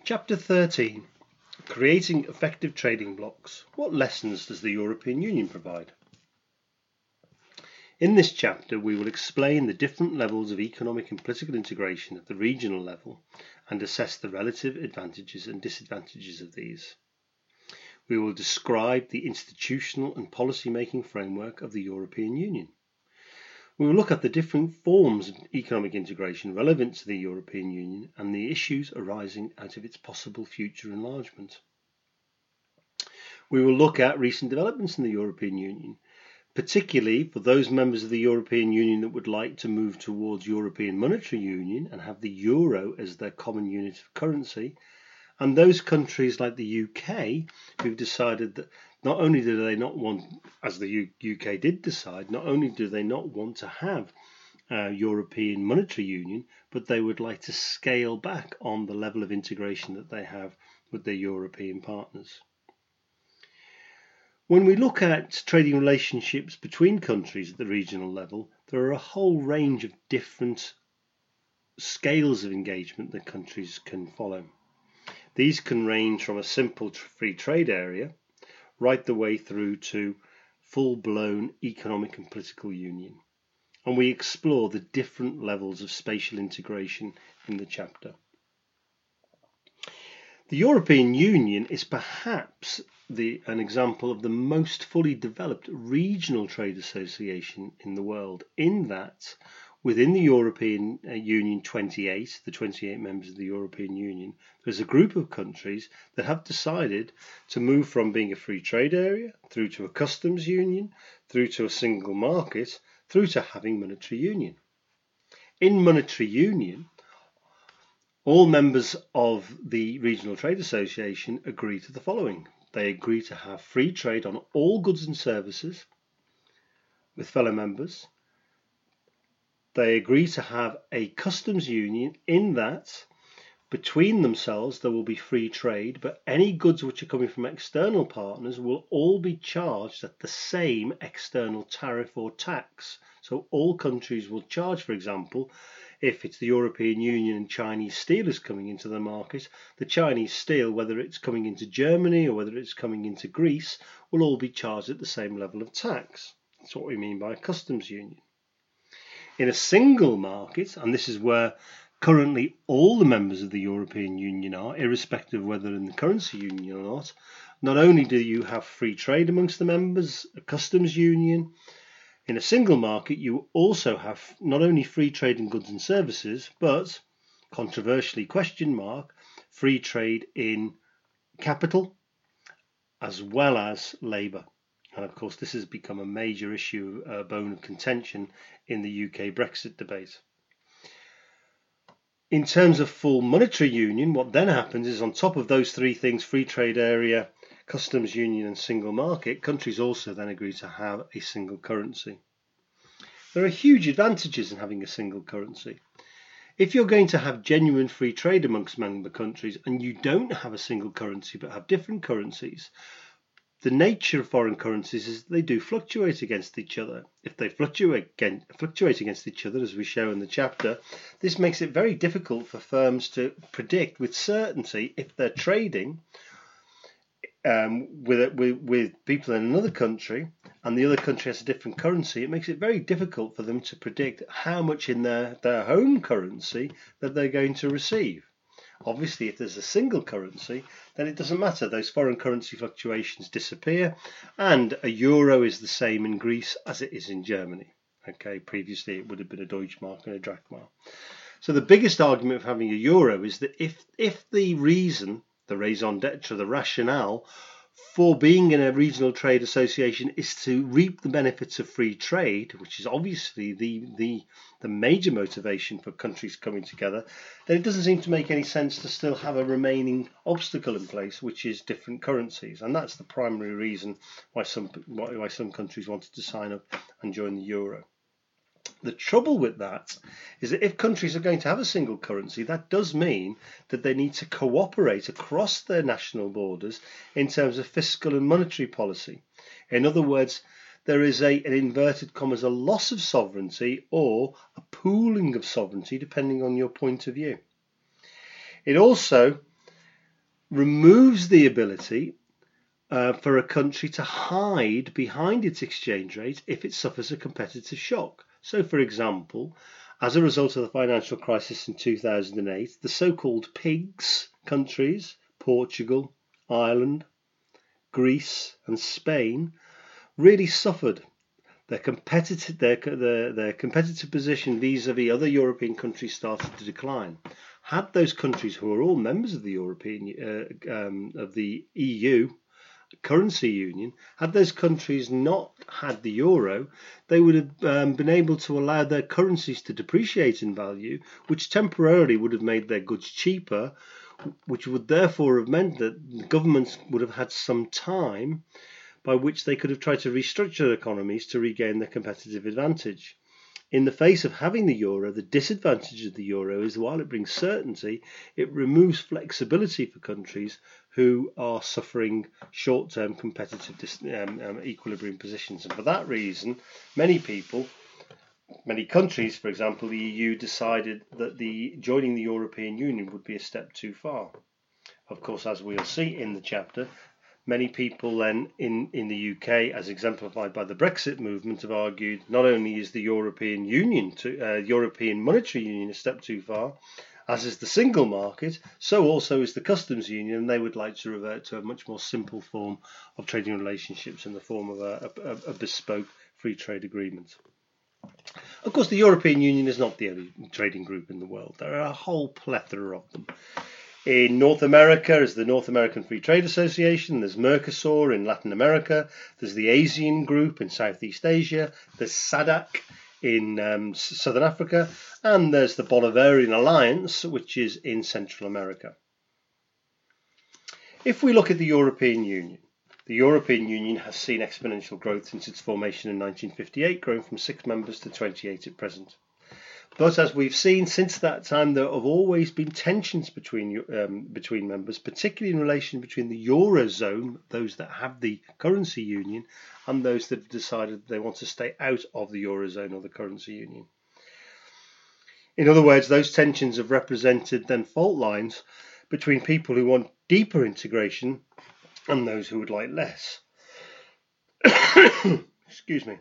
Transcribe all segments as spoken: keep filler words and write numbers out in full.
Chapter thirteen. Creating effective trading blocks. What lessons does the European Union provide? In this chapter we will explain the different levels of economic and political integration at the regional level and assess the relative advantages and disadvantages of these. We will describe the institutional and policy-making framework of the European Union. We will look at the different forms of economic integration relevant to the European Union and the issues arising out of its possible future enlargement. We will look at recent developments in the European Union, particularly for those members of the European Union that would like to move towards European Monetary Union and have the euro as their common unit of currency, and those countries like the U K who've decided that not only do they not want, as the U K did decide, not only do they not want to have uh, European Monetary Union, but they would like to scale back on the level of integration that they have with their European partners. When we look at trading relationships between countries at the regional level, there are a whole range of different scales of engagement that countries can follow. These can range from a simple free trade area right the way through to full-blown economic and political union. And we explore the different levels of spatial integration in the chapter. The European Union is perhaps the, an example of the most fully developed regional trade association in the world, in that within the European Union twenty-eight, the twenty-eight members of the European Union, there's a group of countries that have decided to move from being a free trade area through to a customs union, through to a single market, through to having monetary union. In monetary union, all members of the Regional Trade Association agree to the following. They agree to have free trade on all goods and services with fellow members. They agree to have a customs union in that between themselves there will be free trade, but any goods which are coming from external partners will all be charged at the same external tariff or tax. So all countries will charge, for example, if it's the European Union and Chinese steel is coming into the market, the Chinese steel, whether it's coming into Germany or whether it's coming into Greece, will all be charged at the same level of tax. That's what we mean by a customs union. In a single market, and this is where currently all the members of the European Union are, irrespective of whether in the currency union or not, not only do you have free trade amongst the members, a customs union, in a single market you also have not only free trade in goods and services, but, controversially question mark, free trade in capital as well as labour. And of course this has become a major issue, a bone of contention in the U K Brexit debate. In terms of full monetary union, what then happens is on top of those three things, free trade area, customs union and single market, countries also then agree to have a single currency. There are huge advantages in having a single currency. If you're going to have genuine free trade amongst member countries and you don't have a single currency but have different currencies, the nature of foreign currencies is they do fluctuate against each other. If they fluctuate, again, fluctuate against each other, as we show in the chapter, this makes it very difficult for firms to predict with certainty if they're trading um, with, with, with people in another country and the other country has a different currency. It makes it very difficult for them to predict how much in their, their home currency that they're going to receive. Obviously, if there's a single currency, then it doesn't matter. Those foreign currency fluctuations disappear, and a euro is the same in Greece as it is in Germany. Okay, previously it would have been a Deutschmark and a Drachma. So the biggest argument of having a euro is that if if the reason, the raison d'etre, the rationale for being in a regional trade association is to reap the benefits of free trade, which is obviously the, the, the major motivation for countries coming together, then it doesn't seem to make any sense to still have a remaining obstacle in place, which is different currencies. And that's the primary reason why some, why, why some countries wanted to sign up and join the euro. The trouble with that is that if countries are going to have a single currency, that does mean that they need to cooperate across their national borders in terms of fiscal and monetary policy. In other words, there is a, an inverted commas, a loss of sovereignty or a pooling of sovereignty, depending on your point of view. It also removes the ability uh, for a country to hide behind its exchange rate if it suffers a competitive shock. So, for example, as a result of the financial crisis in two thousand eight, the so-called PIGS countries, Portugal, Ireland, Greece and Spain, really suffered. Their competitive, their, their, their competitive position vis-a-vis other European countries started to decline. Had those countries, who are all members of the European uh, um, of the E U currency union, had those countries not had the euro, they would have um, been able to allow their currencies to depreciate in value, which temporarily would have made their goods cheaper, which would therefore have meant that governments would have had some time by which they could have tried to restructure their economies to regain their competitive advantage. In the face of having the euro, the disadvantage of the euro is while it brings certainty, it removes flexibility for countries who are suffering short-term competitive um, um, equilibrium positions. And for that reason, many people, many countries, for example, the E U, decided that the joining the European Union would be a step too far. Of course, as we'll see in the chapter, many people then in, in the U K, as exemplified by the Brexit movement, have argued not only is the European Union, to, uh, European Monetary Union a step too far, as is the single market, so also is the customs union, and they would like to revert to a much more simple form of trading relationships in the form of a, a, a bespoke free trade agreement. Of course, the European Union is not the only trading group in the world. There are a whole plethora of them. In North America is the North American Free Trade Association, there's Mercosur in Latin America, there's the ASEAN Group in Southeast Asia, there's SADC in um, Southern Africa, and there's the Bolivarian Alliance, which is in Central America. If we look at the European Union, the European Union has seen exponential growth since its formation in nineteen fifty-eight, growing from six members to twenty-eight at present. But as we've seen since that time, there have always been tensions between um, between members, particularly in relation between the Eurozone, those that have the currency union, and those that have decided they want to stay out of the Eurozone or the currency union. In other words, those tensions have represented then fault lines between people who want deeper integration and those who would like less. Excuse me.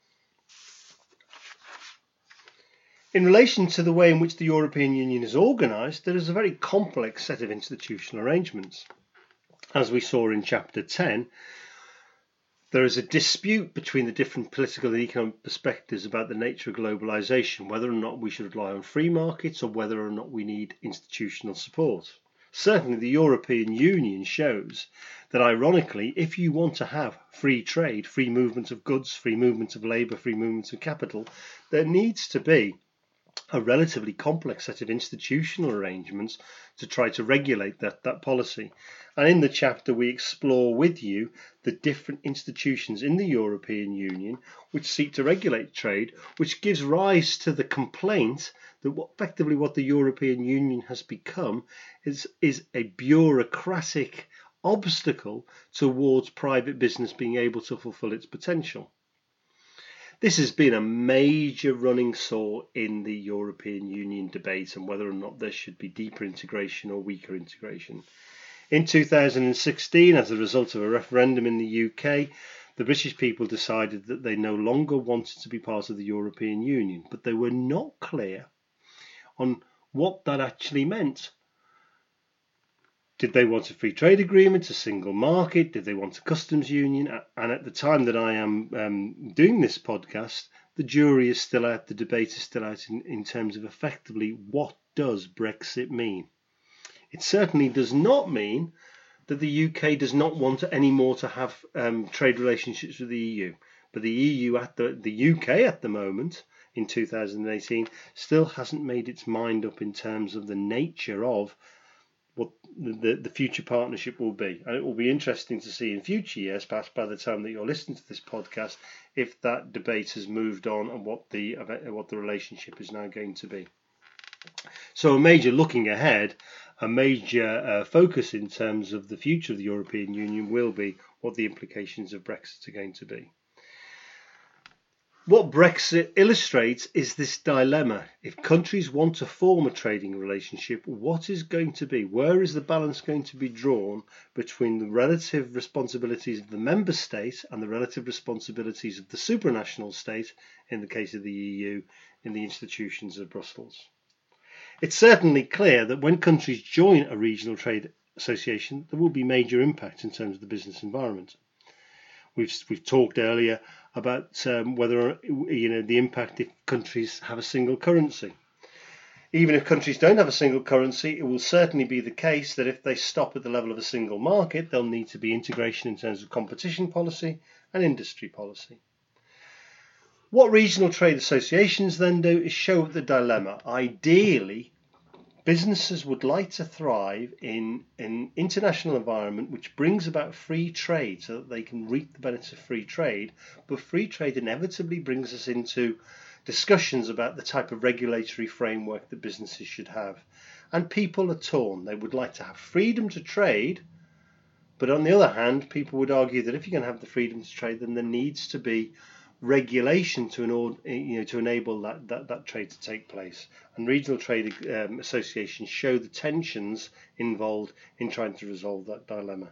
In relation to the way in which the European Union is organised, there is a very complex set of institutional arrangements. As we saw in Chapter ten, there is a dispute between the different political and economic perspectives about the nature of globalisation, whether or not we should rely on free markets or whether or not we need institutional support. Certainly the European Union shows that, ironically, if you want to have free trade, free movement of goods, free movement of labour, free movement of capital, there needs to be a relatively complex set of institutional arrangements to try to regulate that, that policy. And in the chapter we explore with you the different institutions in the European Union which seek to regulate trade, which gives rise to the complaint that what, effectively what the European Union has become is, is a bureaucratic obstacle towards private business being able to fulfill its potential. This has been a major running sore in the European Union debate on whether or not there should be deeper integration or weaker integration. In two thousand sixteen, as a result of a referendum in the U K, the British people decided that they no longer wanted to be part of the European Union, but they were not clear on what that actually meant. Did they want a free trade agreement, a single market? Did they want a customs union? And at the time that I am um, doing this podcast, the jury is still out, the debate is still out in, in terms of effectively what does Brexit mean. It certainly does not mean that the U K does not want any more to have um, trade relationships with the E U. But the E U at the, the U K at the moment, in two thousand eighteen, still hasn't made its mind up in terms of the nature of what the, the future partnership will be. And it will be interesting to see in future years, perhaps by the time that you're listening to this podcast, if that debate has moved on and what the what the relationship is now going to be. So a major looking ahead, a major uh, focus in terms of the future of the European Union will be what the implications of Brexit are going to be. What Brexit illustrates is this dilemma. If countries want to form a trading relationship, what is going to be, where is the balance going to be drawn between the relative responsibilities of the member state and the relative responsibilities of the supranational state, in the case of the E U, in the institutions of Brussels? It's certainly clear that when countries join a regional trade association, there will be major impacts in terms of the business environment. We've we've talked earlier about um, whether you know the impact if countries have a single currency. Even if countries don't have a single currency, it will certainly be the case that if they stop at the level of a single market, there'll need to be integration in terms of competition policy and industry policy. What regional trade associations then do is show the dilemma. Ideally, businesses would like to thrive in an international environment which brings about free trade so that they can reap the benefits of free trade, but free trade inevitably brings us into discussions about the type of regulatory framework that businesses should have. And people are torn. They would like to have freedom to trade, but on the other hand, people would argue that if you're going to have the freedom to trade, then there needs to be regulation to an, you know, to enable that, that, that trade to take place. And regional trade um, associations show the tensions involved in trying to resolve that dilemma.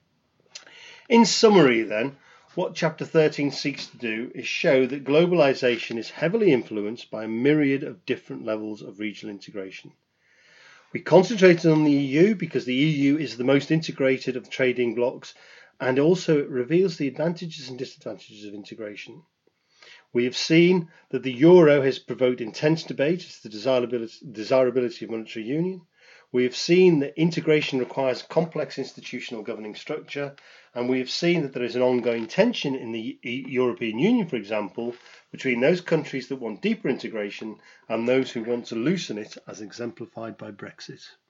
In summary then, what Chapter thirteen seeks to do is show that globalization is heavily influenced by a myriad of different levels of regional integration. We concentrated on the E U because the E U is the most integrated of the trading blocs, and also it reveals the advantages and disadvantages of integration. We have seen that the euro has provoked intense debate as to the desirability, desirability of monetary union. We have seen that integration requires complex institutional governing structure, and we have seen that there is an ongoing tension in the European Union, for example, between those countries that want deeper integration and those who want to loosen it, as exemplified by Brexit.